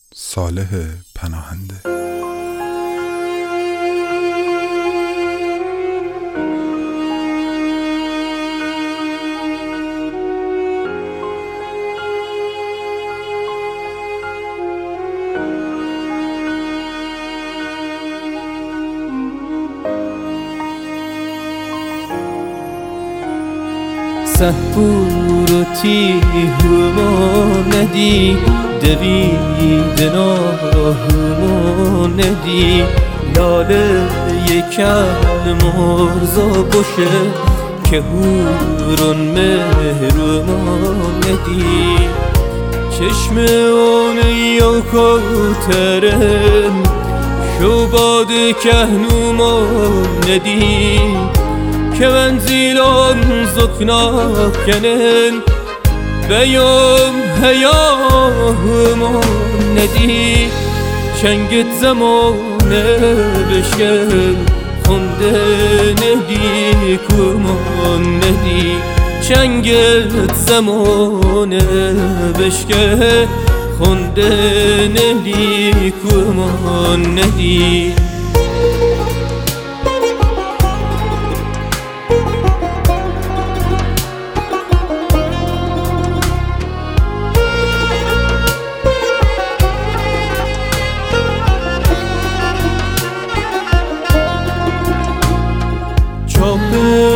صالح پناهنده. سحور و تیهماندی دوید ناهماندی لاله یکل مرزا باشه که هورون مهرماندی چشم اون یا کترن شباد کهنوماندی که منزیلان زکناکنن بیام هیاهمان ندی چنگت زمانه بشکن خونده ندی کمان ندی چنگت زمانه بشکن خونده ندی کمان ندی چاپ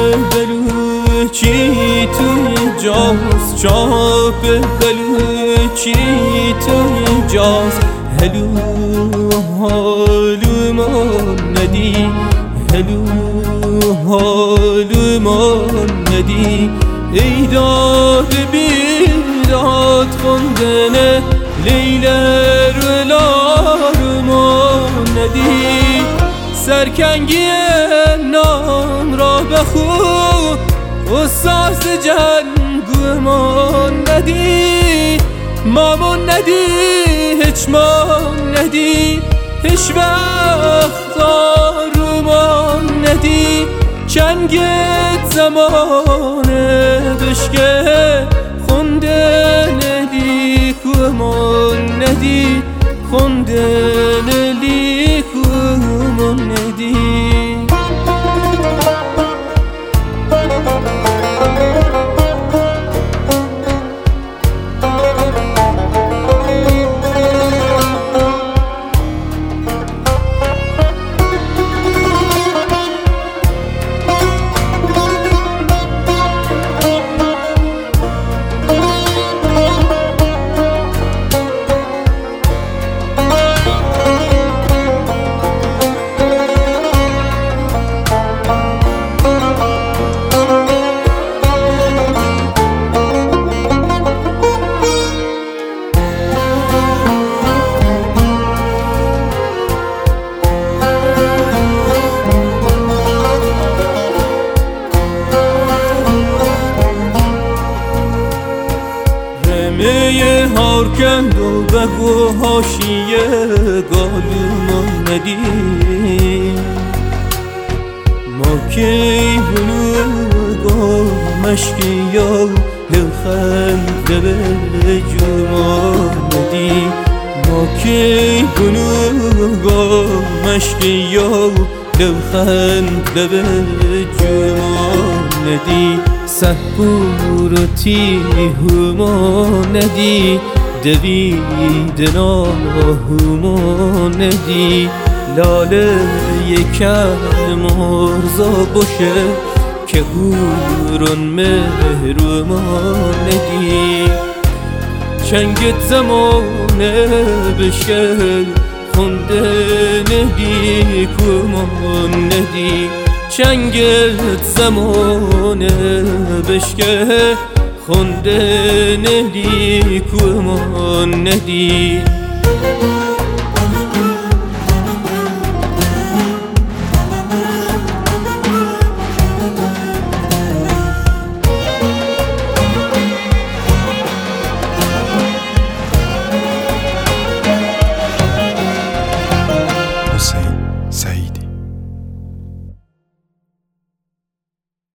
بلوچی توی جاز چاپ بلوچی توی جاز هلو حالو ما ندی هلو حالو ما ندی ایداد بیداد خوندنه لیلر و لارو ندی سرکنگی نام را بخو و ساز جنگمان ندی مامون ندی هیچ مان ندی هیچ وقت آرومان ندی چنگت زمانه بشکه خونده ندی کمان ندی خونده ندی کمان ندی رمه هارکند و بگو هاشیه گالومان ندی ما که بلو مشکی یا لخند به جومان ندی ما که بلو مشکی یا لخند به جومان ندی سحور و تیهماندی دوید ناهماندی لاله یکل مرزا باشه که هورون مهرماندی چنگت زمانه بشکن خونده ندی کمان ندی چنگت زمانه بشکه خونده ندی کمان ندی